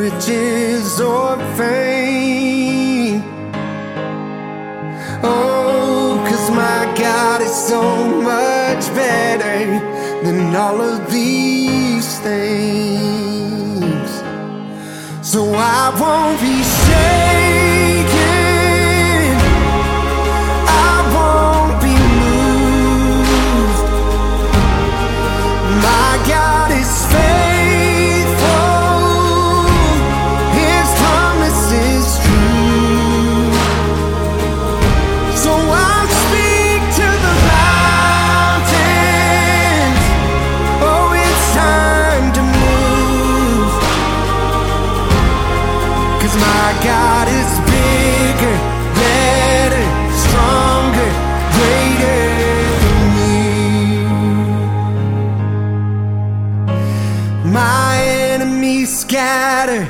riches or fame. Oh, 'cause my God is so much better than all of these things. So I won't be shaken, I won't be moved. My God is faithful, His promise is true. So I'll speak to the mountains, oh, it's time to move. 'Cause my God is bigger, better, stronger, greater than you. My enemies scatter,